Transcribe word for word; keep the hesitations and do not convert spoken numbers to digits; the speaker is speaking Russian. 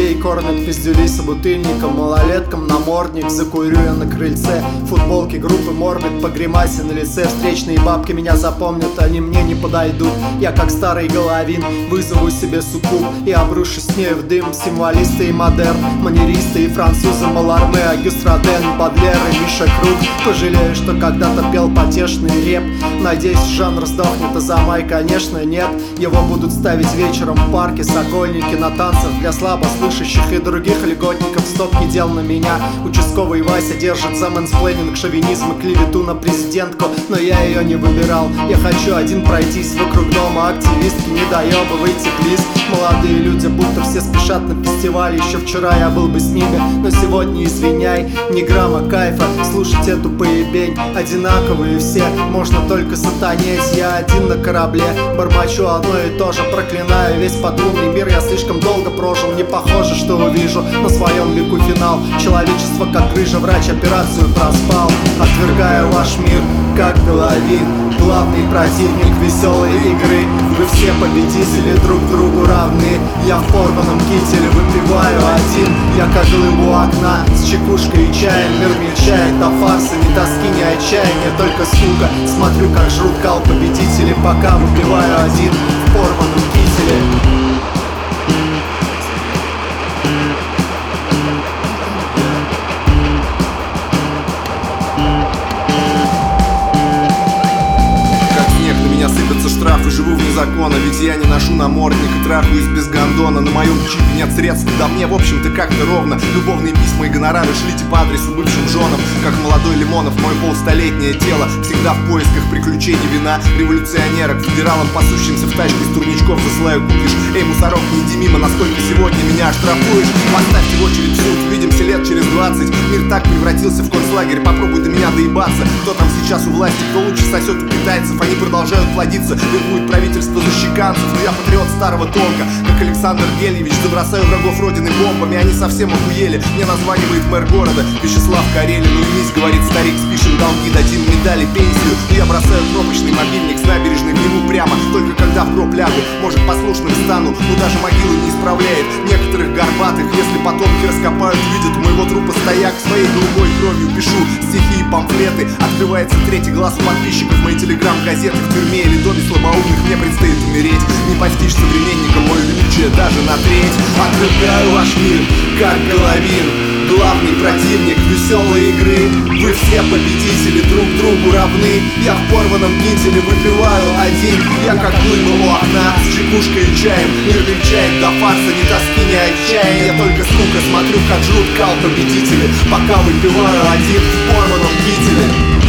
друзей кормят пиздюли собутыльником, малолеткам намордник. Закурю я на крыльце, футболки группы Морбид, по гримасе на лице. Встречные бабки меня запомнят, они мне не подойдут. Я как старый головин вызову себе суккуб и обрушусь с ней в дым. Символисты и модерн, манеристы и французы, Маларме, Агюст Роден, Бадлер и Миша Круг. Пожалею, что когда-то пел потешный реп. Надеюсь, жанр сдохнет, а за май, конечно, нет. Его будут ставить вечером в парке Сокольники, на танцах для слабослышащих и других льготников. Стопки дел на меня. Участковый Вася держит за мэнсплейнинг, шовинизм и клевету на президентку. Но я ее не выбирал. Я хочу один пройтись вокруг дома. Активистки, не доебывайте, плиз. Молодые люди будто все спешат на фестиваль. Еще вчера я был бы с ними, но сегодня извиняй. Ни грамма кайфа слушать эту поебень. Одинаковые все, можно только сатанеть. Я один на корабле, бормочу одно и то же. Проклинаю весь подлунный мир, я слишком долго прожил. Не похоже, что увижу на своем веку финал. Человечество как грыжа, врач операцию проспал. Отвергаю ваш мир, как головин. Главный противник веселой игры. Вы все победители, друг другу равны. Я в порванном кителе выпиваю один. Я как глыбу окна с чекушкой и чаем. Мир мельчает до фарса, ни тоски, ни отчаяния, только скука. Смотрю, как жрут кал победители, пока выпиваю один в порванном кителе. Сыпятся штрафы, живу вне закона, ведь я не ношу намордник и трахаюсь без гондона. На моем чипе нет средств, да мне в общем-то как-то ровно. Любовные письма и гонорары шлите по адресу бывшим женам. Как молодой Лимонов, мое полстолетнее тело всегда в поисках приключений, вина революционера. К федералам, пасущимся в тачке с турничков, засылаю купишь. Эй, мусорок, не иди мимо, насколько сегодня меня оштрафуешь. Поставьте в очередь в суд, увидимся лет через двадцать. Мир так превратился в концлагерь, попробуй до меня доебаться. Кто там сейчас у власти, кто лучше сосет у китайцев. Они продолжают плодиться, вербует правительство защеканцев. Но я патриот старого толка, как Александр Гельевич. Забросаю врагов родины бомбами, они совсем охуели. Мне названивает мэр города Вячеслав Карелин. Уймись, говорит старик, спишем долги, дадим медали, пенсию. И я бросаю кнопочный мобильник с набережной в него прямо. Только когда в гроб лягу, может послушным стану. Но даже могилу не исправляет некоторых горбатых. Если потомки раскопают, видят у моего трупа стояк. Своей голубой кровью пишу стихи и памфлеты. Открывается третий глаз у подписчиков моей телеграм-газеты. В тюрьме или доме слабоумных мне предстоит умереть. Не постичь современникам мое величие даже на треть. Отрываю ваш мир, как головин. Главный противник веселой игры. Вы все победители, друг другу равны. Я в порванном кителе выпиваю один. Я как глыба у окна с чекушкой и чаем. Мир мельчает до фарса, ни тоски, ни отчаяния. Я только скука смотрю, как жрут кал победители, пока выпиваю один в порванном кителе.